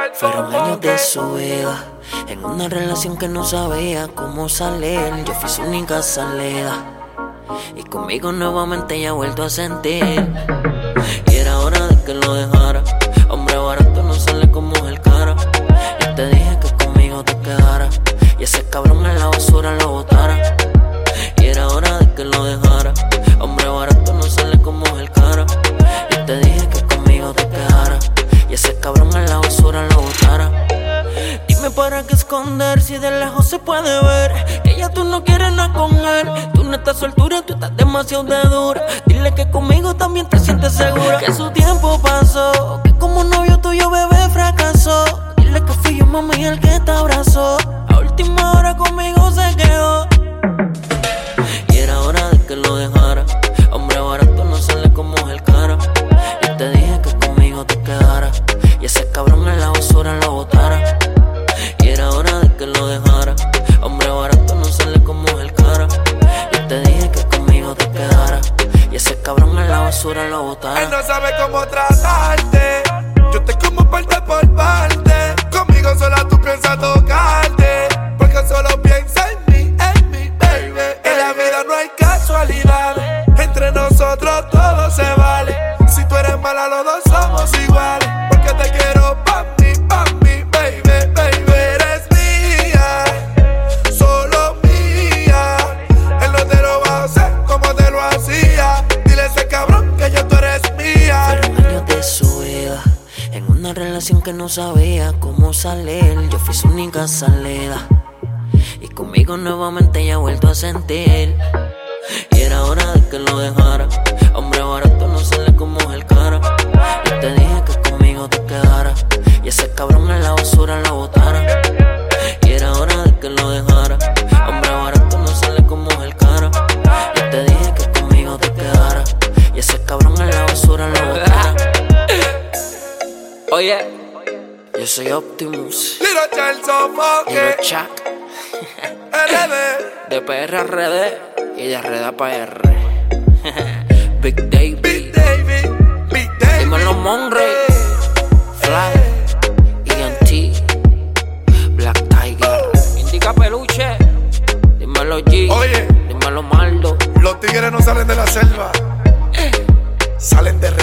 Fueron años de su vida en una relación que no sabía cómo salir. Yo fui su única salida y conmigo nuevamente ella ha vuelto a sentir. Y era hora de que lo dejara. Hombre barato no sale con mujer cara. Yo te dije que conmigo te quedara y ese cabrón en la basura lo botara. Y era hora de que lo dejara. Hombre barato no sale con mujer cara. Yo te dije que conmigo te quedara y ese cabrón en la basura lo botara. Dime para qué esconder si de lejos se puede ver que ya tú no quieres nada con él. Tú no estás soltura, tú estás demasiado de dura. Dile que conmigo también te sientes segura, que su tiempo pasó, que como novio tuyo bebé fracasó. Dile que fui yo mami el que te abrazó. A última hora conmigo se quedó. Y era hora de que lo dejara. Hombre barato no sale con mujer cara. Yo te dije que conmigo te quedara y ese cabrón en la basura lo botara. Y era hora de que lo dejara. Hombre barato no sale con mujer cara. Yo te dije que conmigo te quedara y ese cabrón en la basura lo botara. Él no sabe cómo tratarte. Yo te como parte por parte. Conmigo sola tú piensas tocarte, porque solo piensa en mí, baby. En la vida no hay casualidades. Entre nosotros todo se vale. Si tú eres mala los dos somos iguales, porque te quiero pa' mí, baby, baby. Eres mía, solo mía. Él no te lo va a hacer como te lo hacía. Dile a ese cabrón que ya tú eres mía. Fueron años de su vida en una relación que no sabía cómo salir. Yo fui su única salida y conmigo nuevamente ella ha vuelto a sentir. Y era hora de que lo dejara. Hombre barato no sale con mujer cara. Yo te dije que conmigo te quedara y ese cabrón en la basura lo botara. Y era hora de que lo dejara. Hombre barato no sale con mujer cara. Yo te dije que conmigo te quedara y ese cabrón en la basura lo botara. Oye, yo soy Optimus, Little Child so funky. Little Chuck, RD. de PR a RD y de RD a PR. Big David, Big David, Big David. dímelo Monrey, Fly, ENT, Black Tiger, Indica Peluche, dímelo G, Oye, dímelo Maldo. los tigres no salen de la selva, salen de